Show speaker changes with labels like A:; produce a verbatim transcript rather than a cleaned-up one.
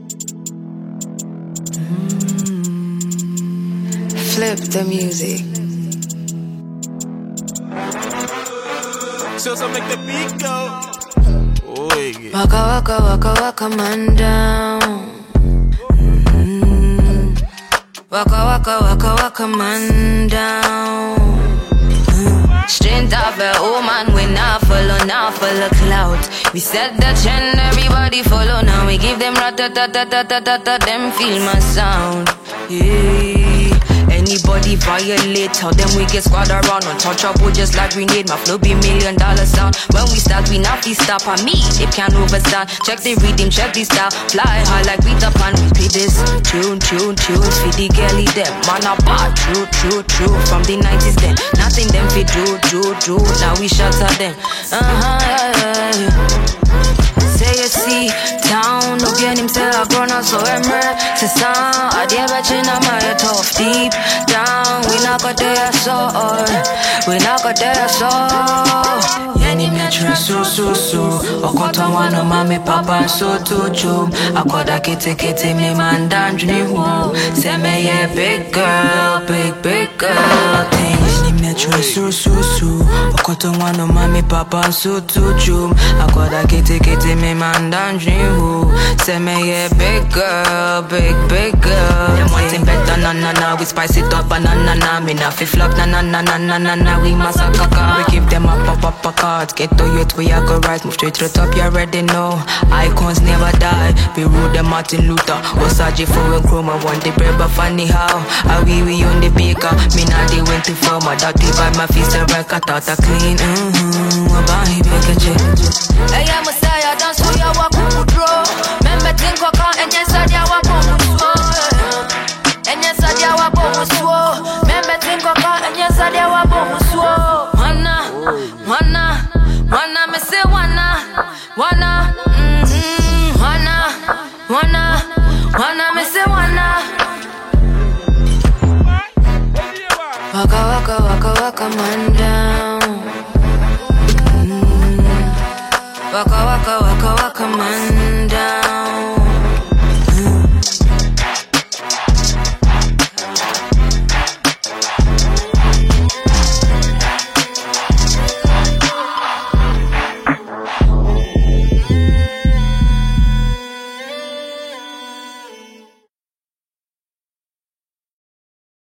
A: Flip the music.
B: So, so make the beat go. Oh, yeah.
A: Waka waka waka waka man down. Mm-hmm. Waka waka waka waka man down. Mm. Strength of a woman, we not follow, not follow clout. We set the trend, everybody follow. Now we give them rat-ta-ta-ta-ta-ta-ta-ta. Them feel my sound. Yeah. Anybody violate, tell them we get squad around. Untouchable just like grenade, my flow be million dollar sound. When we start, we not be stop on me, it can't overstand. Check the rhythm, check the style, fly high like Peter Pan. Repeat this, tune, tune, tunes, for the girly them. Man a bad, true, true, true, from the nineties then. Nothing them fi do, do, do, now we shatter them. Uh-huh. Say you see, town, no bien him say I grown up so emer. Say sound, I dare bet you not my tough deep down. We not got there so, we not got there so. Yani metre so so so. Okota wano mami papa so to chum. Akoda kete kete me man down dream woo. Say me yeah big girl, big big girl thing. Yani metre so so so. Okota wano mami papa so to chum. Akoda kete kete me man down dream woo. Say me yeah big girl, big big girl. Them wanting better na na na. We spice it up na na na. Me na fi flop na na na na na na na. We massacre. We give them a pop up a card. Get to youth, we are go rise. Move straight to the top, you already know. Icons never die. We rule them Martin Luther. Osaji for and chroma. One day bread, but funny how. I we we on the baker. Me now they went to form. My daddy by my feet, the rank. I thought I clean. Mm-hmm. Wabahi bake a check. Hey, I'm a style. Dance for you, walk on the draw. Remember, think I can't. And yes, I did walk on the sword. And yes, I did walk on the sword. Remember, think I can't. And yes, I did walk on the sword. Wanna, wanna, me say wanna, wanna, mm-hmm, wanna, wanna, wanna, me say wanna. Waka waka waka waka man down.